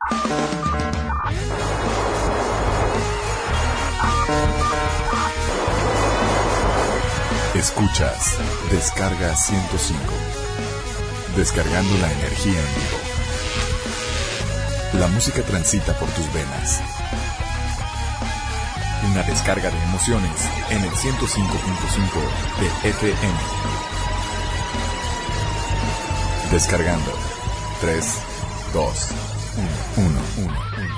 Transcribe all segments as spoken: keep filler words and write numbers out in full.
Escuchas Descarga ciento cinco. Descargando la energía en vivo. La música transita por tus venas. Una descarga de emociones en el ciento cinco punto cinco de F M. Descargando. tres, dos, uno, uno, uno.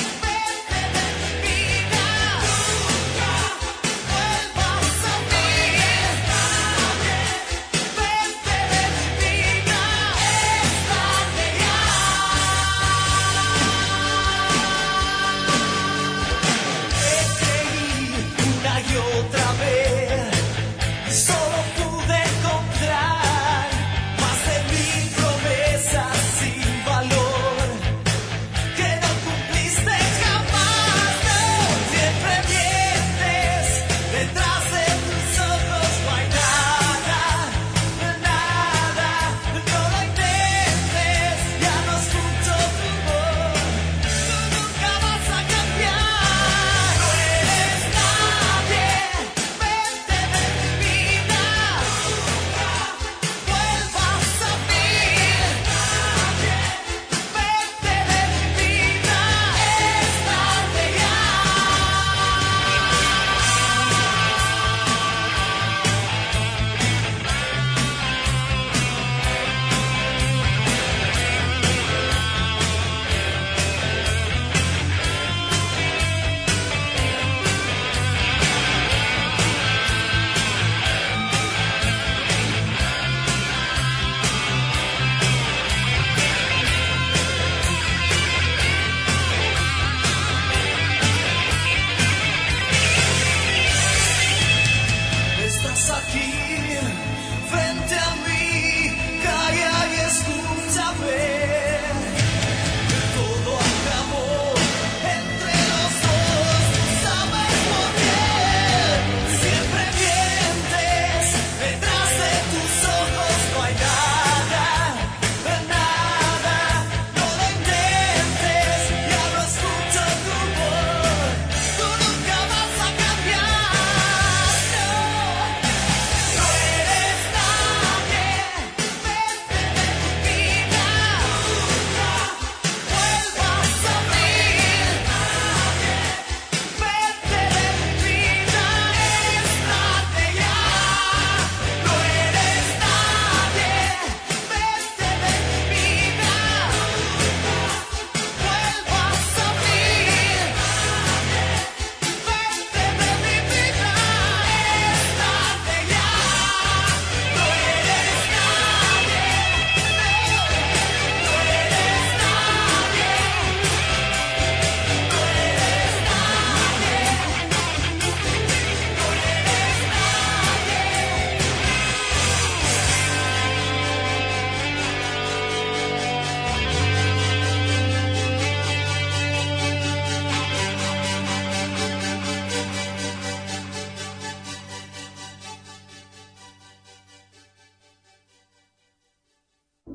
Vuelvas a mí.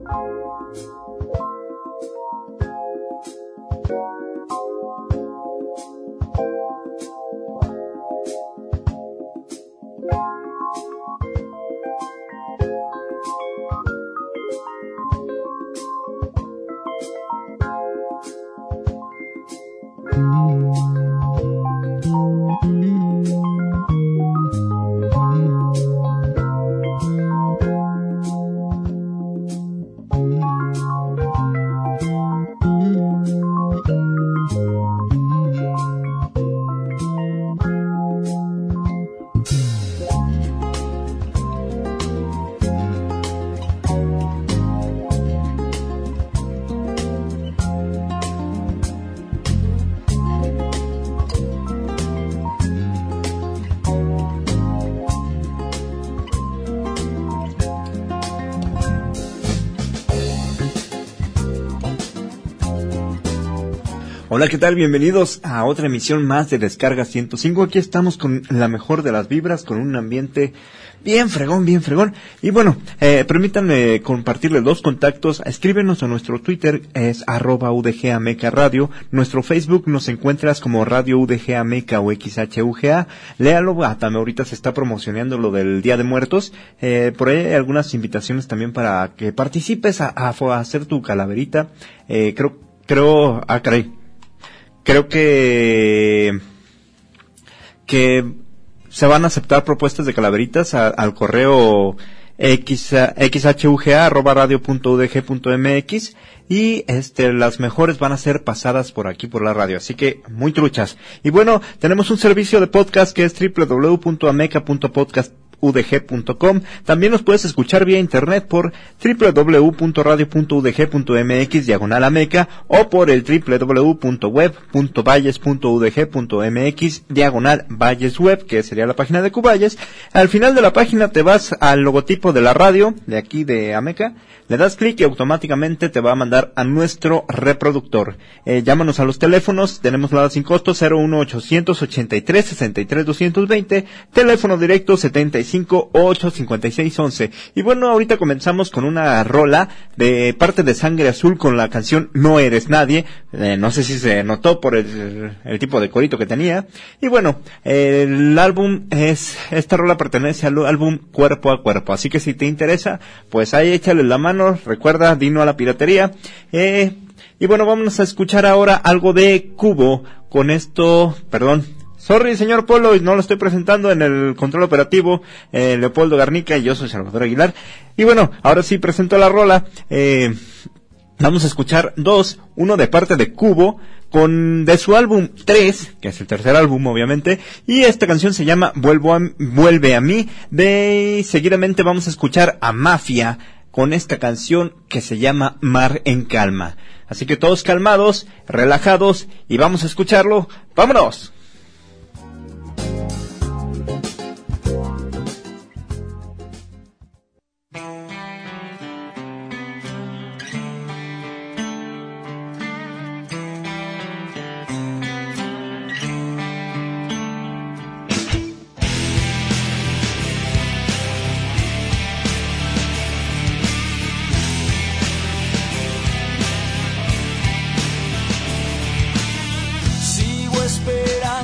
Hola, ¿qué tal? Bienvenidos a otra emisión más de Descarga ciento cinco. Aquí estamos con la mejor de las vibras, con un ambiente bien fregón, bien fregón. Y bueno, eh, permítanme compartirles dos contactos. Escríbenos a nuestro Twitter, es arroba U D G Ameca Radio. Nuestro Facebook nos encuentras como Radio U D G Ameca o X H U G A. Léalo, ah, también ahorita se está promocionando lo del Día de Muertos. Eh, por ahí hay algunas invitaciones también para que participes a, a, a hacer tu calaverita. Eh, creo, creo, ah, caray. Creo que que se van a aceptar propuestas de calaveritas a, al correo x, xhuga arroba radio punto u d g punto m x y este las mejores van a ser pasadas por aquí por la radio, así que muy truchas. Y bueno, tenemos un servicio de podcast que es doble u doble u doble u punto ameca punto podcast u d g punto com. También nos puedes escuchar vía internet por doble u doble u doble u punto radio punto u d g punto m x diagonal ameca o por el doble u doble u doble u punto web punto valles punto u d g punto m x diagonal valles web, que sería la página de Cuballes. Al final de la página te vas al logotipo de la radio de aquí de Ameca, le das clic y automáticamente te va a mandar a nuestro reproductor. Eh, llámanos a los teléfonos, tenemos nada sin costo, cero uno ochocientos ochenta y tres sesenta y tres doscientos veinte, teléfono directo setenta y cinco ocho cincuenta y seis once. Y bueno, ahorita comenzamos con una rola de parte de Sangre Azul con la canción No Eres Nadie. Eh, no sé si se notó por el, el tipo de corito que tenía. Y bueno, el álbum es, esta rola pertenece al álbum Cuerpo a Cuerpo, así que si te interesa, pues ahí échale la mano. Recuerda, Dino a la piratería. Eh, y bueno, vamos a escuchar ahora algo de Cubo con esto, perdón. Sorry, señor Polo, no lo estoy presentando en el control operativo, eh, Leopoldo Garnica, y yo soy Salvador Aguilar. Y bueno, ahora sí presento la rola. Eh, vamos a escuchar dos, uno de parte de Cubo, con de su álbum tres, que es el tercer álbum obviamente, y esta canción se llama Vuelvo a, Vuelve a mí. De seguidamente vamos a escuchar a Mafia con esta canción que se llama Mar en Calma. Así que todos calmados, relajados, y vamos a escucharlo. ¡Vámonos! Sigo esperando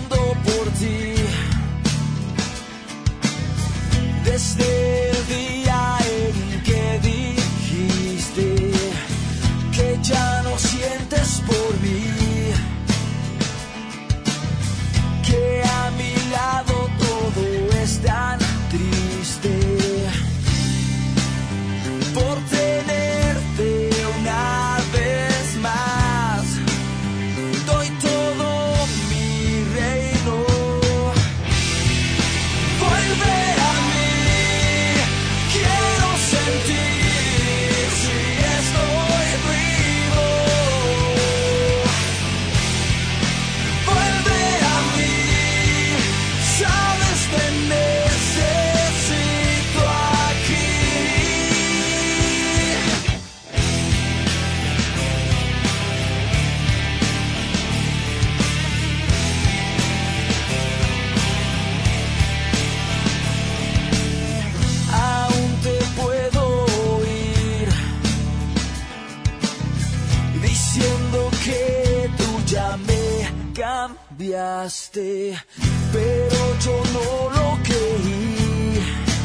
cambiaste, pero yo no lo creí.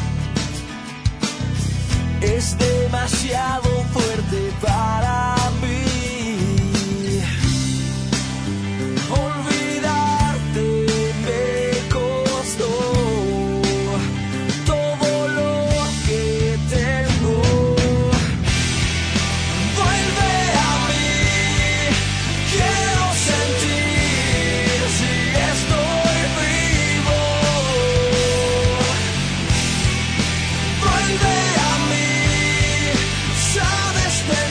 Es demasiado fuerte para mí. Olvidarte me costó todo lo que tengo. Vuelve a mí, quiero sentir si estoy vivo. Vuelve a mí, sabes de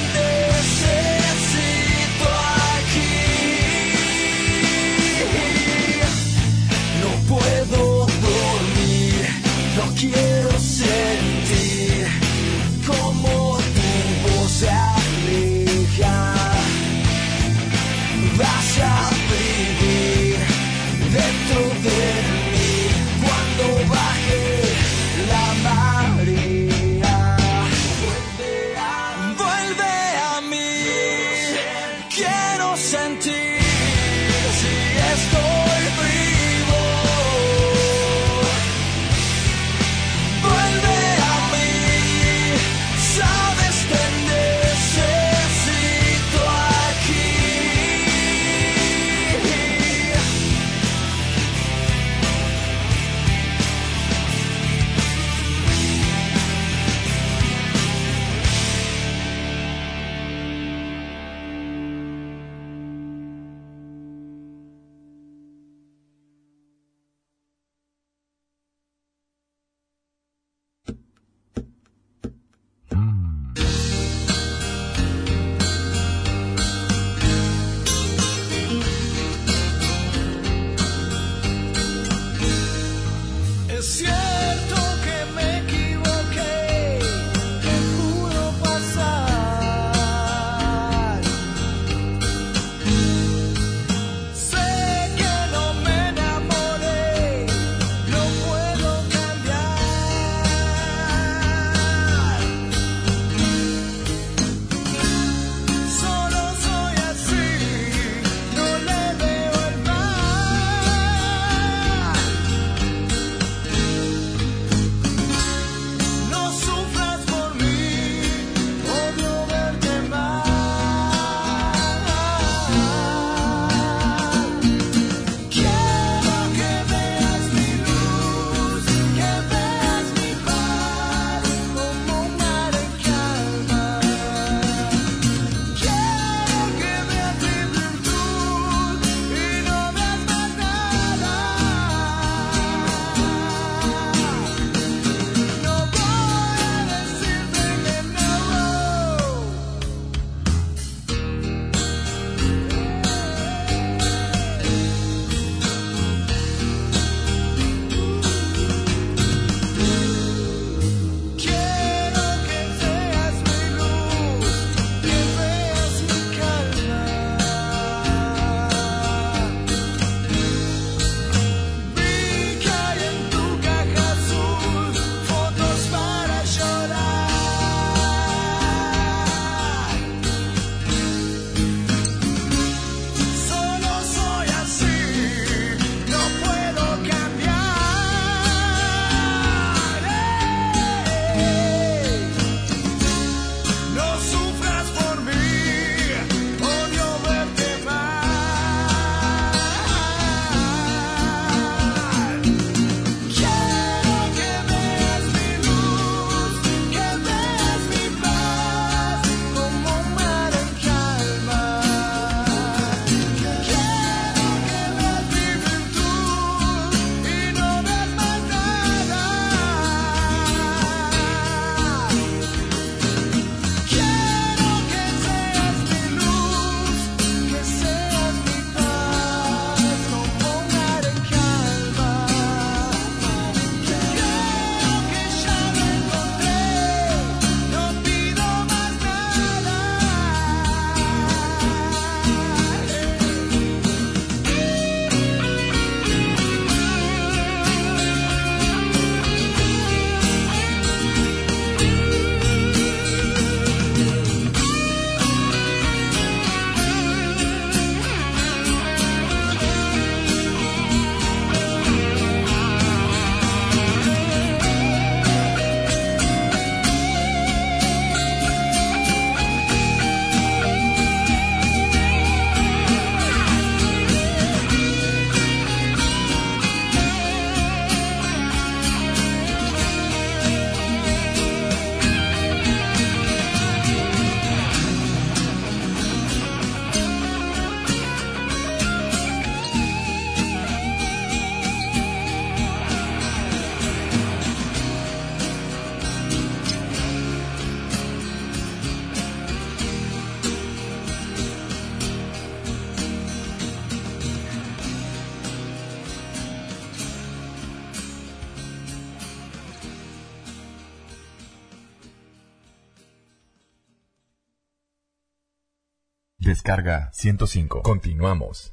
Descarga ciento cinco. Continuamos.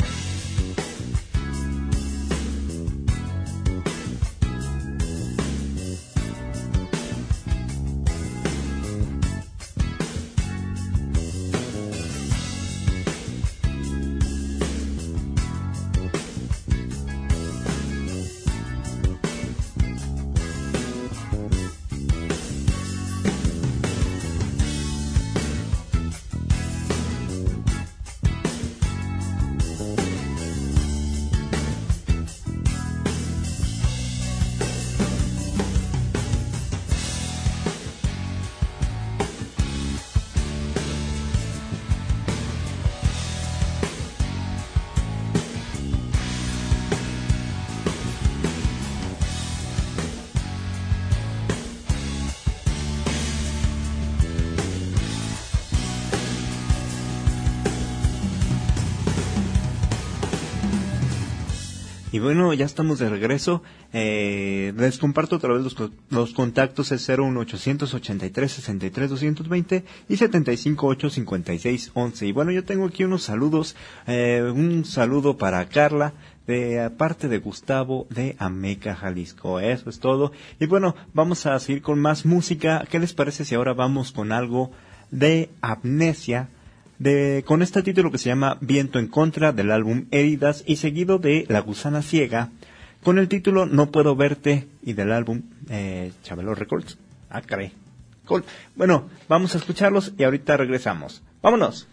Y bueno, ya estamos de regreso. Eh, les comparto otra vez los, los contactos. Es cero uno ochocientos ochenta y tres sesenta y tres doscientos veinte y setenta y cinco ocho cincuenta y seis once. Y bueno, yo tengo aquí unos saludos. Eh, un saludo para Carla, de parte de Gustavo de Ameca, Jalisco. Eso es todo. Y bueno, vamos a seguir con más música. ¿Qué les parece si ahora vamos con algo de Amnesia? De, con este título que se llama Viento en Contra, del álbum Heridas, y seguido de La Gusana Ciega con el título No Puedo Verte, y del álbum eh, Chabelo Records. Ah, caray. Cool. Bueno, vamos a escucharlos y ahorita regresamos. ¡Vámonos!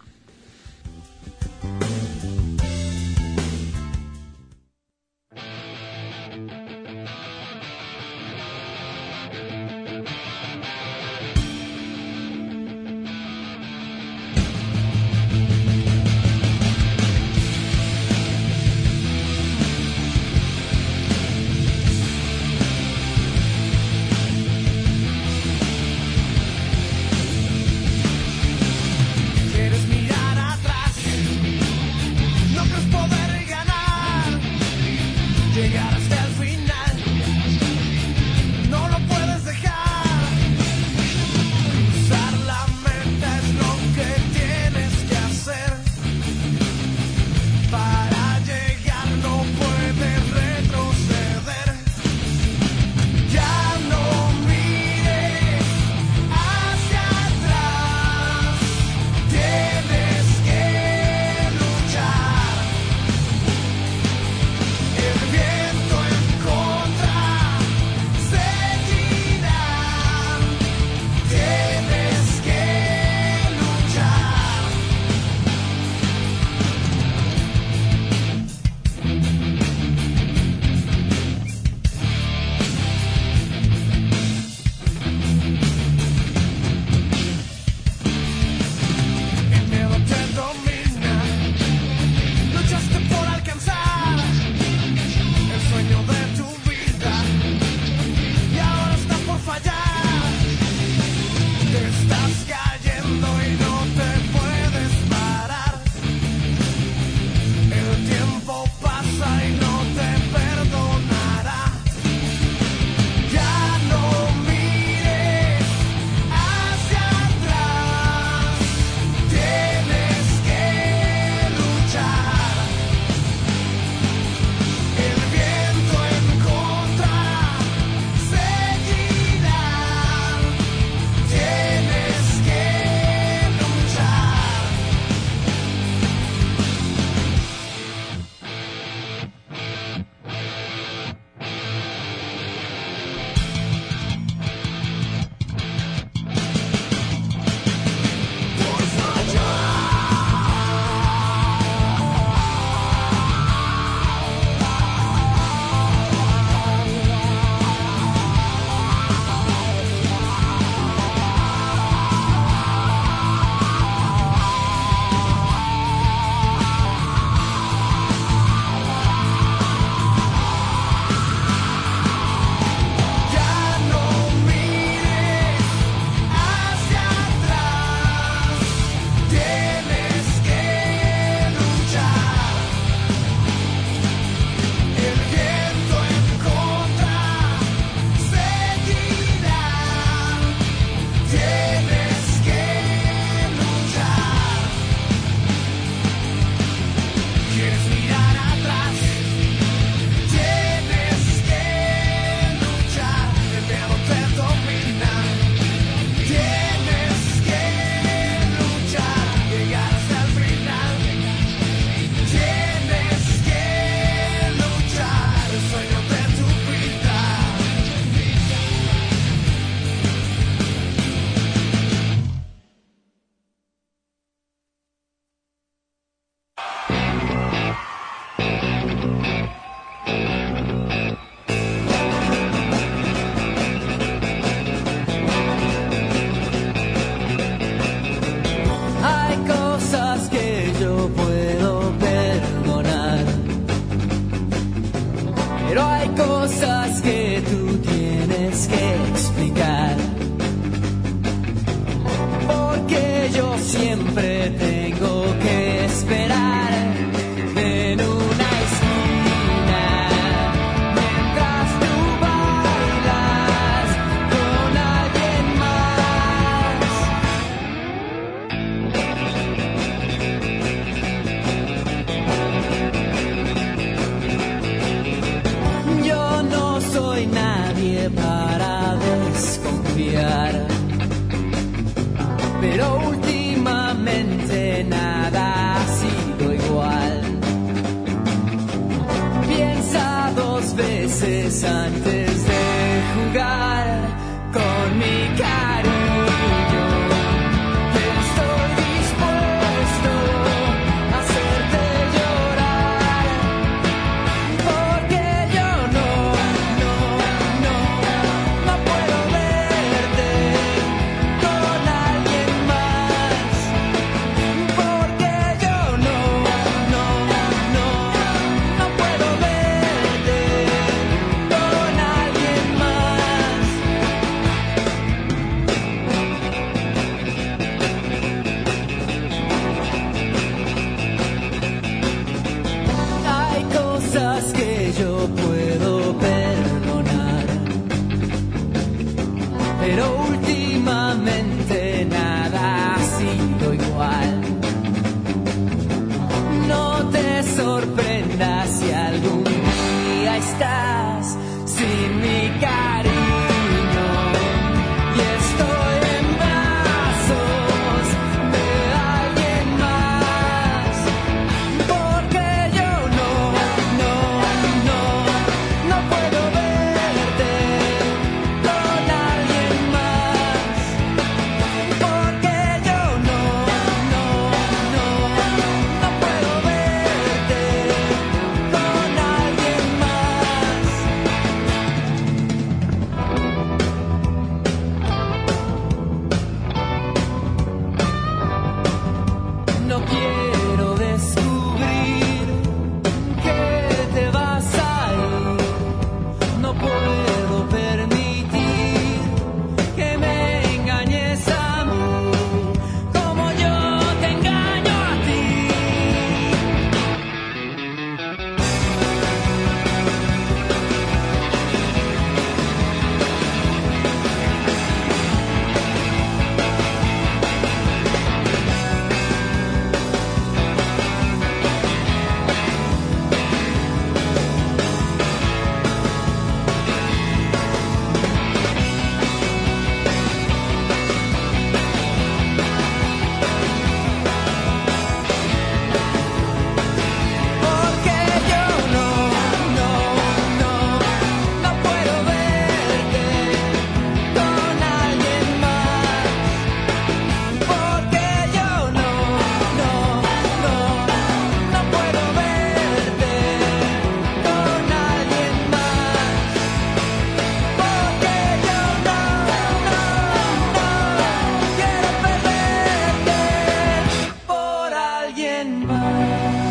Quieres mirar a Hay cosas que tú tienes que explicar, porque yo siempre tengo que esperar en una esquina mientras tú bailas con alguien más. Yo no soy nadie para desconfiar, pero últimamente nada ha sido igual. Piensa dos veces antes de jugar con mi cariño. Estoy dispuesto a hacerte llorar, porque yo no, no, no, no puedo verte con alguien más, porque yo no, no, no, no puedo verte con alguien más. Hay cosas que yo puedo perdonar, pero últimamente nada ha sido igual. No te sorprendas si algún día estás sin mi cariño y estoy en brazos de alguien más, porque yo no, no, no, no puedo verte con alguien más, porque yo no, no, no, no puedo verte con alguien más. No quiero descubrir que te vas a ir. No puedo permitir que me engañes a mí como yo te engaño a ti. Porque yo no, no, no, no puedo verte con alguien más, porque yo no, no, no, no puedo verte con alguien más, porque yo no, no, no quiero perderte por alguien más.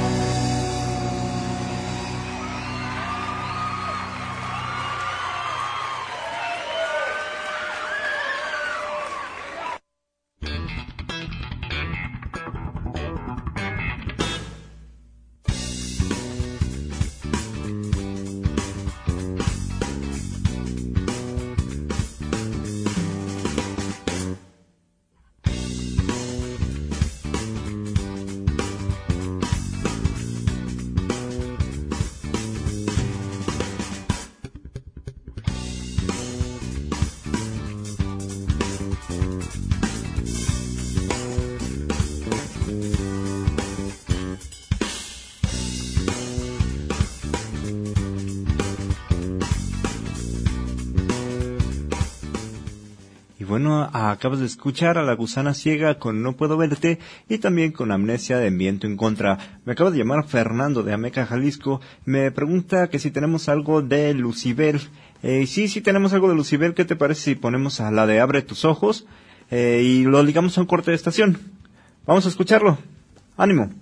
Y bueno, acabas de escuchar a La Gusana Ciega con No Puedo Verte y también con Amnesia de Viento en Contra. Me acaba de llamar Fernando de Ameca, Jalisco. Me pregunta que si tenemos algo de Lucibel. Eh, sí, sí tenemos algo de Lucibel. ¿Qué te parece si ponemos a la de Abre tus ojos eh, y lo ligamos a un corte de estación? Vamos a escucharlo. ¡Ánimo!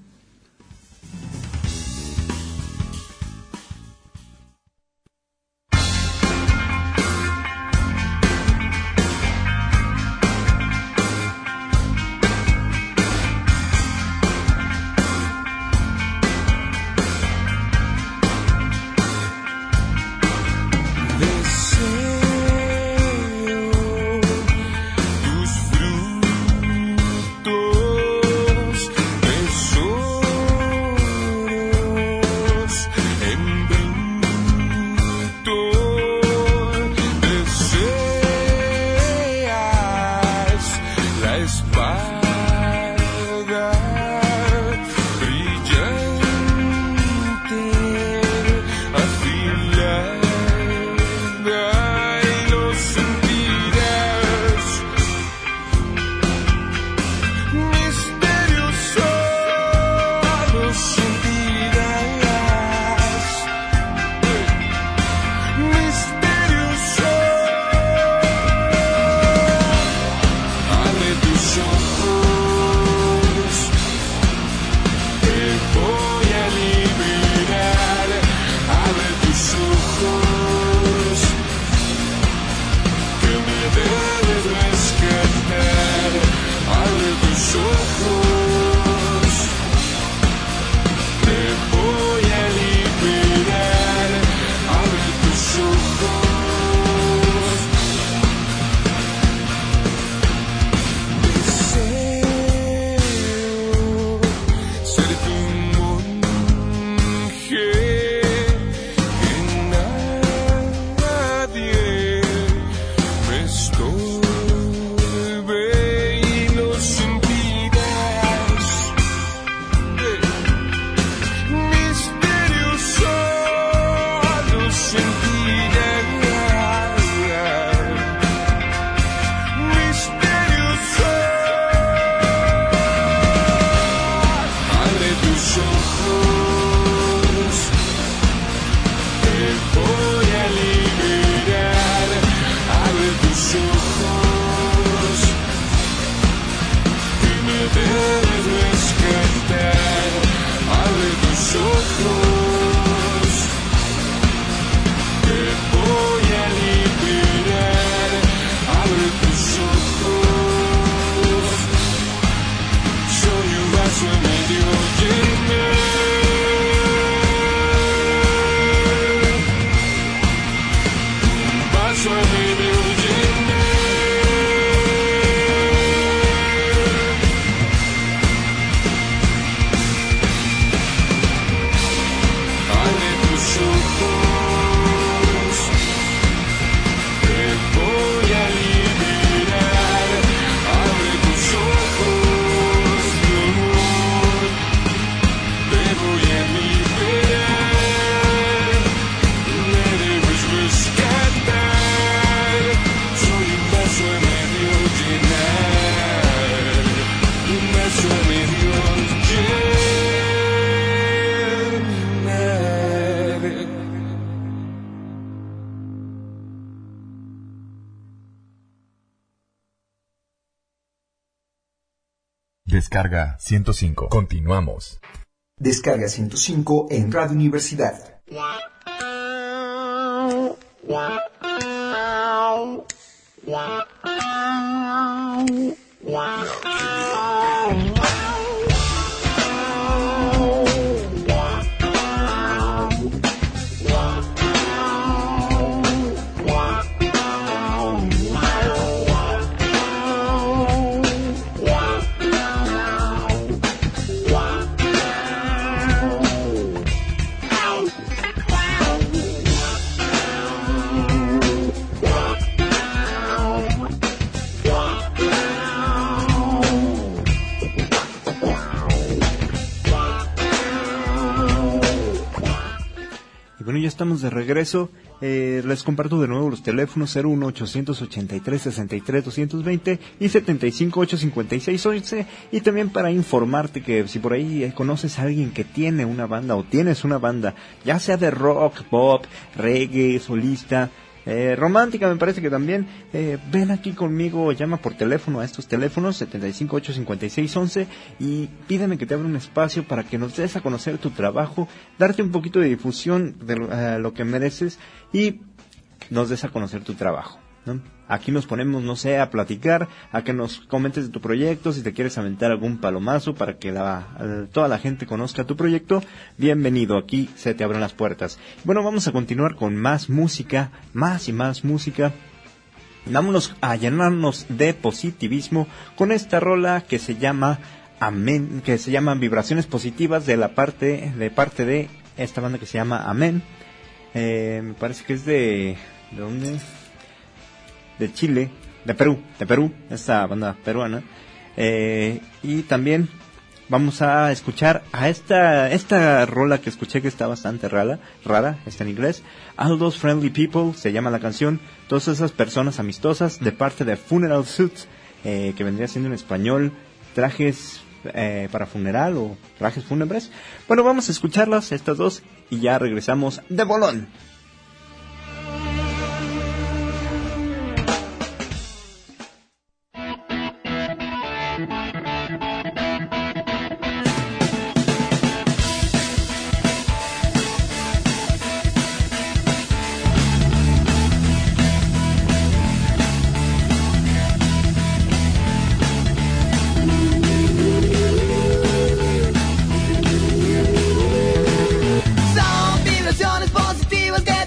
voy a liberar. Abre tus ojos y me debes rescatar. Abre tus ojos, te voy a liberar. Abre tus ojos, soy un vaso medio lleno. Un vaso medio lleno. Abre tus ojos, te voy a liberar. Abre tus ojos, mi amor, te voy a liberar. Me debes rescatar. Soy un vaso a medio llenar. Un vaso a medio llenar. Descarga ciento cinco. Continuamos. Descarga ciento cinco en Radio Universidad. Bueno, ya estamos de regreso. Eh, les comparto de nuevo los teléfonos cero uno ochocientos ochenta y tres sesenta y tres doscientos veinte y setenta y cinco ocho cincuenta y seis once. Y también para informarte que si por ahí conoces a alguien que tiene una banda o tienes una banda, ya sea de rock, pop, reggae, solista, Eh, romántica me parece que también, eh, ven aquí conmigo, llama por teléfono a estos teléfonos setenta y cinco ocho cincuenta y seis once y pídeme que te abra un espacio para que nos des a conocer tu trabajo, darte un poquito de difusión de lo, uh, lo que mereces y nos des a conocer tu trabajo, ¿no? Aquí nos ponemos, no sé, a platicar, a que nos comentes de tu proyecto, si te quieres aventar algún palomazo para que la, toda la gente conozca tu proyecto, bienvenido, aquí se te abren las puertas. Bueno, vamos a continuar con más música, más y más música. Vámonos a llenarnos de positivismo con esta rola que se llama Amén, que se llama Vibraciones Positivas de la parte, de parte de esta banda que se llama Amén. Eh, me parece que es de, ¿de dónde? De Chile, de Perú, de Perú, esta banda peruana, eh, y también vamos a escuchar a esta esta rola que escuché que está bastante rara, rara, está en inglés, All Those Friendly People, se llama la canción, todas esas personas amistosas, de parte de Funeral Suits, eh, que vendría siendo en español, trajes eh, para funeral o trajes fúnebres. Bueno, vamos a escucharlas, estas dos, y ya regresamos de bolón. Son vibraciones positivas que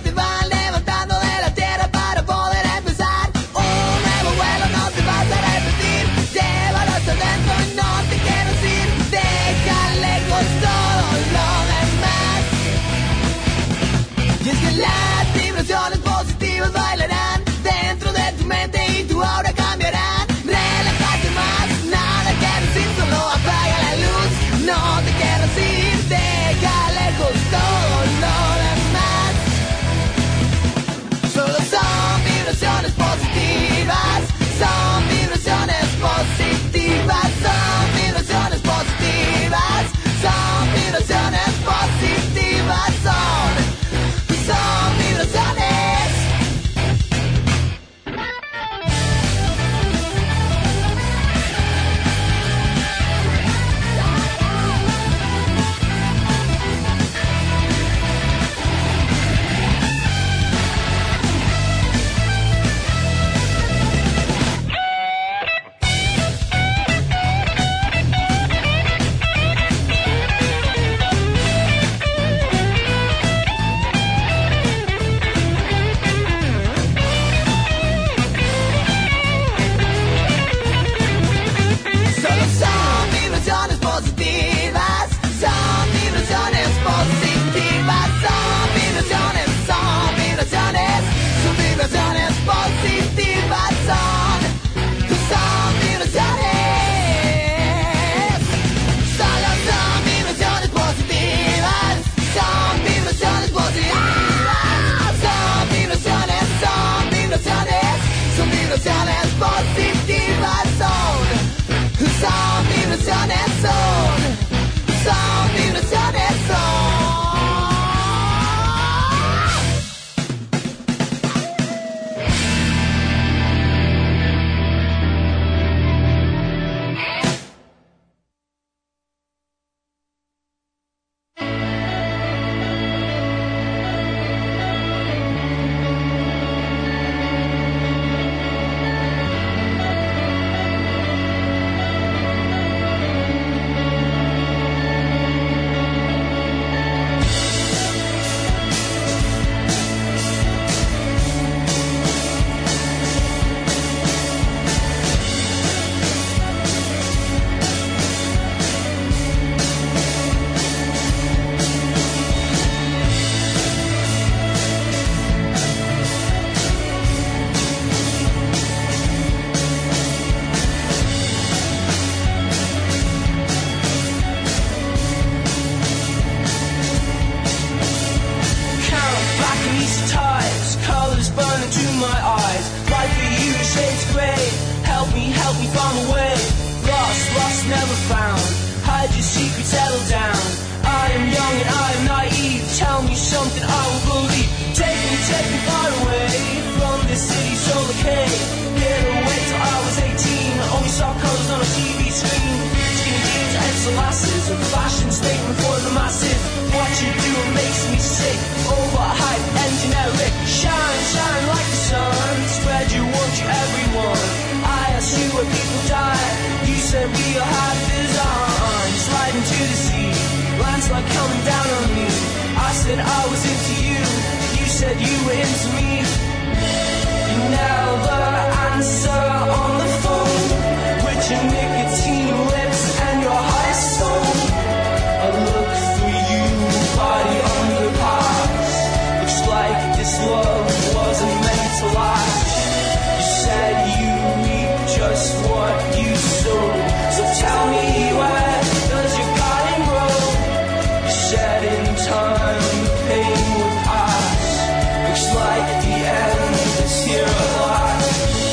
settle down. I am young and I am naive. Tell me something I will believe. Take me, take me far away from this city so decayed. Didn't wait till I was eighteen. Only saw colors on a T V screen. Skinny jeans and sunglasses, a fashion statement for the masses. What you do makes me sick. Overhyped and generic. Shine, shine like the sun. Spread you, want you, everyone. I asked you where people die. You said we all have design. Slide into the sea. Landslide coming down on me. I said I was into you. You said you were into me. You never answer on the phone. With your nicotine lips and your high soul. I look through you, body on the past. Looks like this love wasn't meant to last. You said you reap just what you sow. So tell me where does your garden grow? You said in time the pain would pass. Looks like the end is here at last.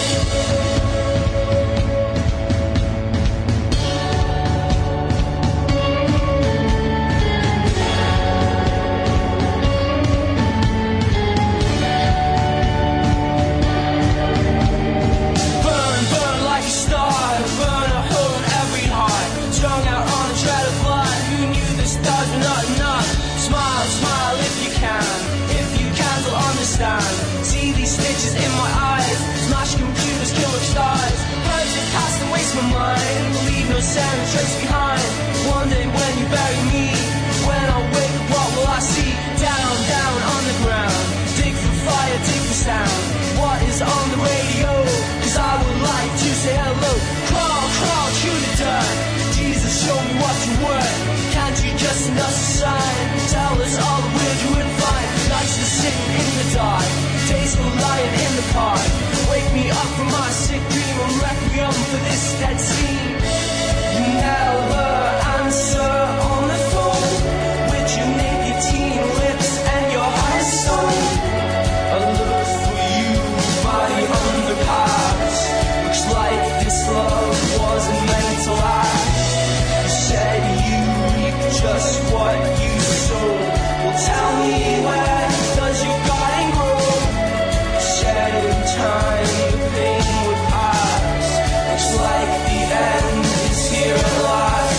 Burn, burn like a star. Burn a hole in every heart. Strung out on a thread of blood. Who knew the stars were not enough? Smile, smile if you can. If you can't, I'll understand. See these stitches in my eyes. Smash computers, killer stars. Birds that cast and waste my mind. Leave no sound and trace behind. One day when you bury me, when I wake up, what will I see? Down, down on the ground. Dig for fire, dig for sound. What is on the radio? Cause I would like to say hello. Crawl, crawl through the dirt. Jesus, show me what you were. Can't you just send us a sign? Tell us all the weird you would find. Nights are sitting in the dark. Days are lying in the park. Wake me up from my sick dream. I'm requiem for this dead scene. You never answer on the phone. With your nicotine lips and your high soul. I look for you, body on the past. Looks like this love wasn't meant to last. You said you reap just what you sow. Well, tell me where does your garden grow? You said in time the pain would pass. Looks like the end is here at last.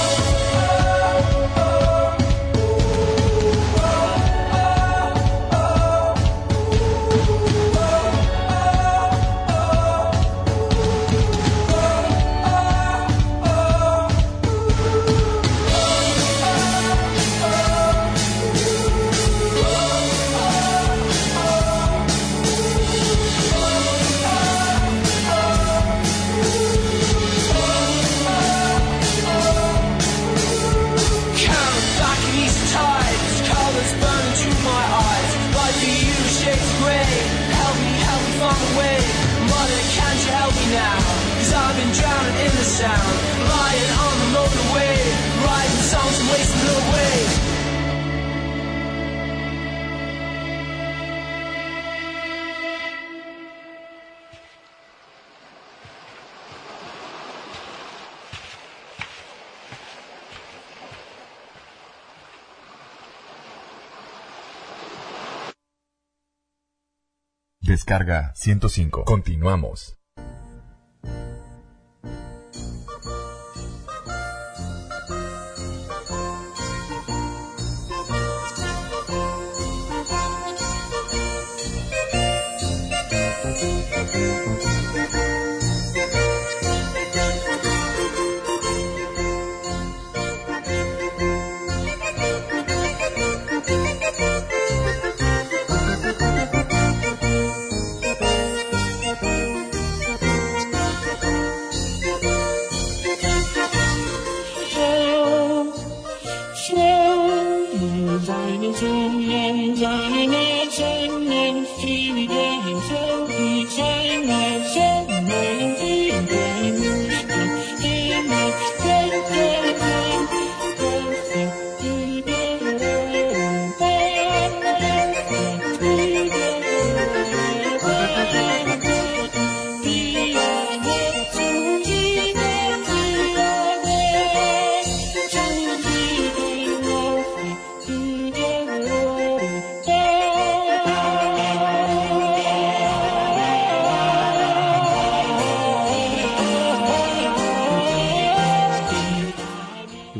Count back in these tides, colors burn into my eyes. Like for you, shades of grey. Help me, help me find a way. Mother, can't you help me now? Cause I've been drowning in the sound. Lying on the motorway, writing songs and wasting it away. Descarga ciento cinco. Continuamos.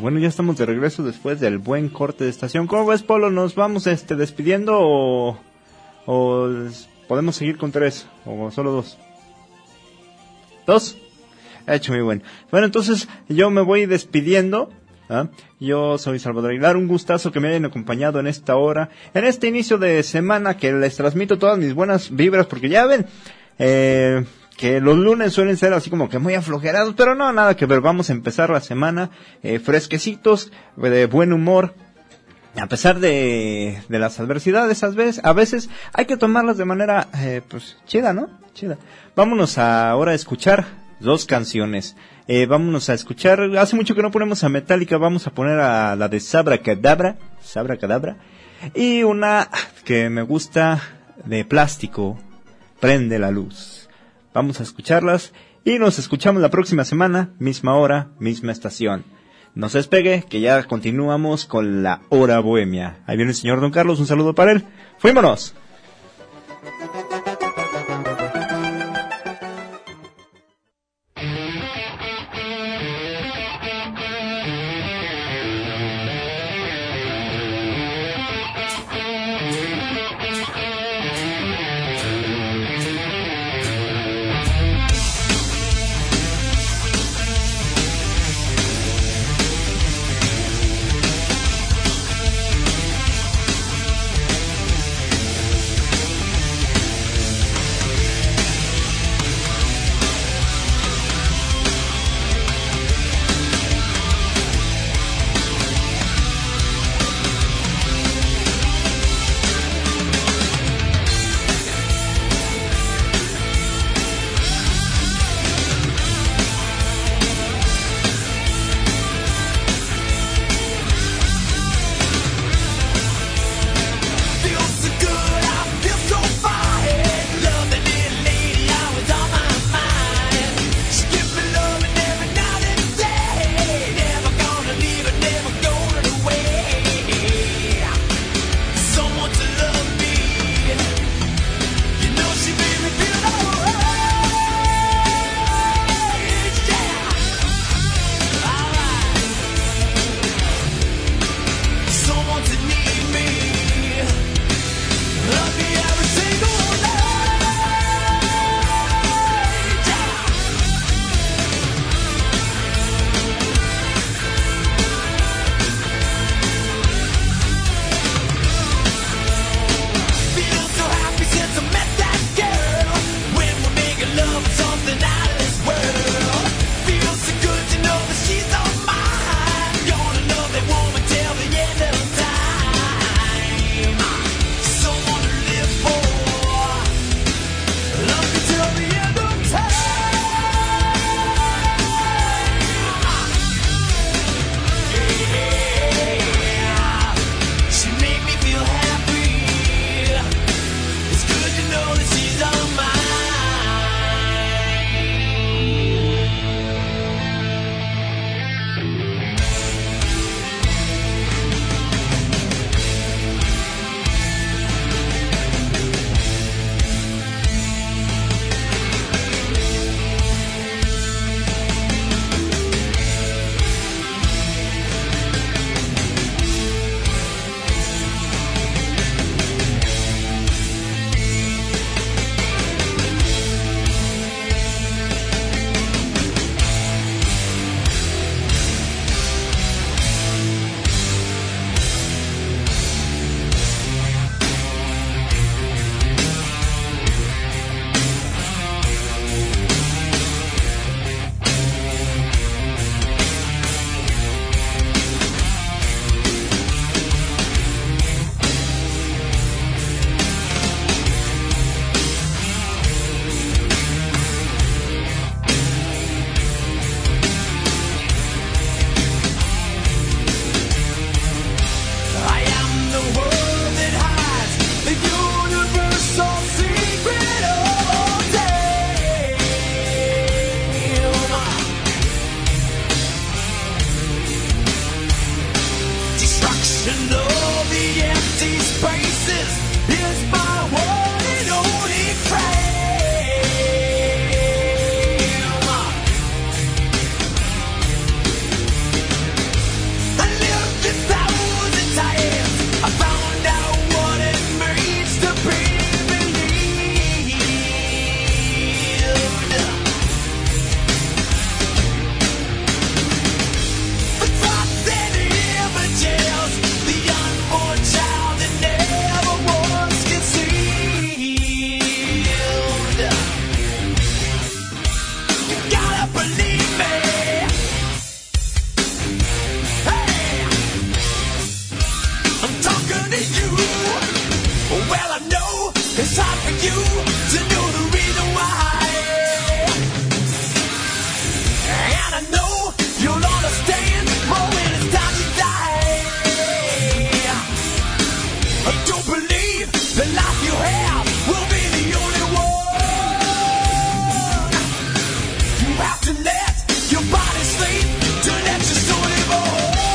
bueno, ya estamos de regreso después del buen corte de estación. ¿Cómo ves, Polo? ¿Nos vamos este despidiendo o, o podemos seguir con tres o solo dos? ¿Dos? Hecho, muy bueno. Bueno, entonces yo me voy despidiendo. ¿Ah? Yo soy Salvador Aguilar, un gustazo que me hayan acompañado en esta hora, en este inicio de semana que les transmito todas mis buenas vibras, porque ya ven eh, que los lunes suelen ser así como que muy aflojerados, pero no, nada que ver, vamos a empezar la semana eh, fresquecitos, de buen humor, a pesar de, de las adversidades, a veces, a veces hay que tomarlas de manera eh, pues chida, ¿no? Chida. Vámonos a ahora a escuchar dos canciones. Eh, vámonos a escuchar, hace mucho que no ponemos a Metallica, vamos a poner a la de Sabra Cadabra, Sabra Cadabra, y una que me gusta de Plástico, Prende la Luz. Vamos a escucharlas y nos escuchamos la próxima semana, misma hora, misma estación. No se despegue, que ya continuamos con la Hora Bohemia. Ahí viene el señor Don Carlos, un saludo para él. ¡Fuímonos! you to know the reason why. And I know you'll understand more when it's time to die. I don't believe the life you have will be the only one. You have to let your body sleep to let your soul live on.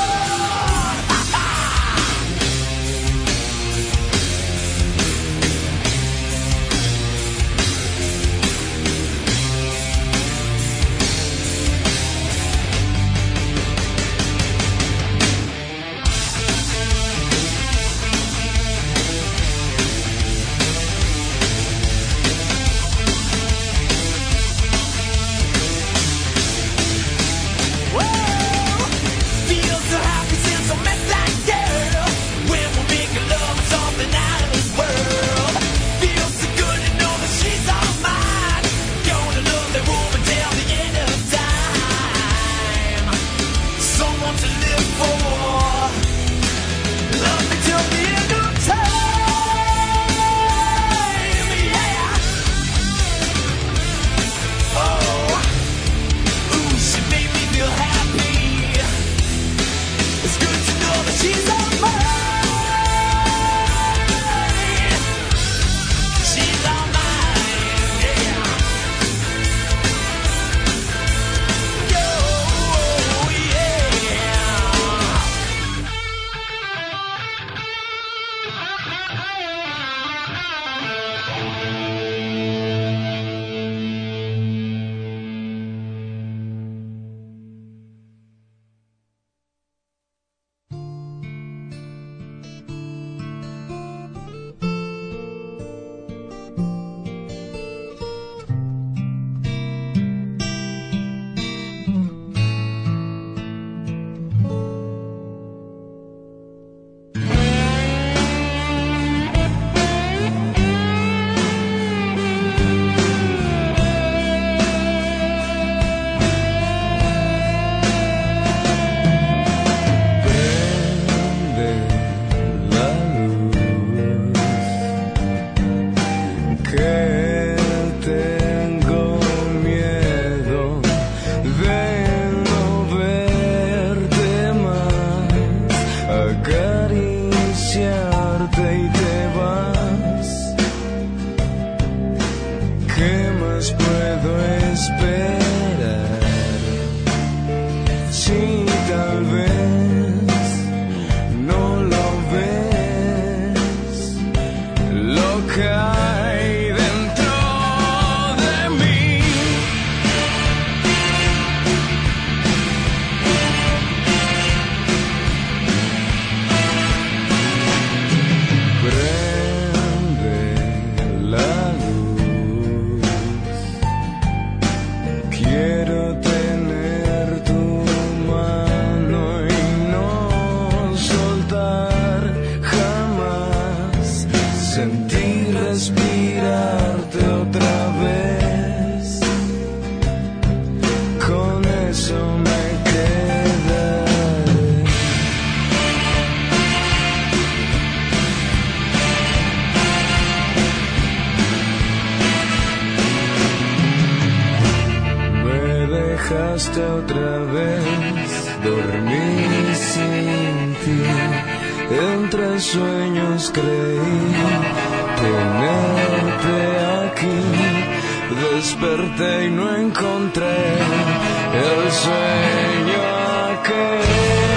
dejaste otra vez dormir sin ti. Entre sueños creí tenerte aquí. Desperté y no encontré el sueño aquel.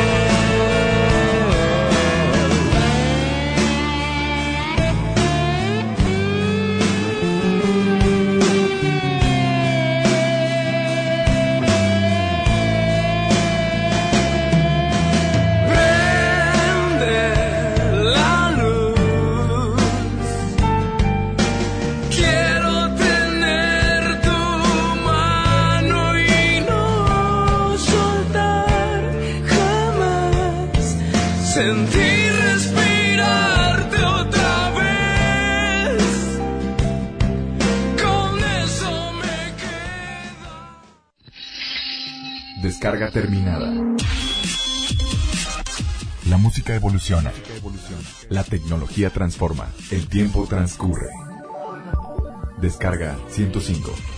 Sentir respirarte otra vez. Con eso me quedo. Descarga terminada. La música evoluciona. La tecnología transforma. El tiempo transcurre. Descarga ciento cinco.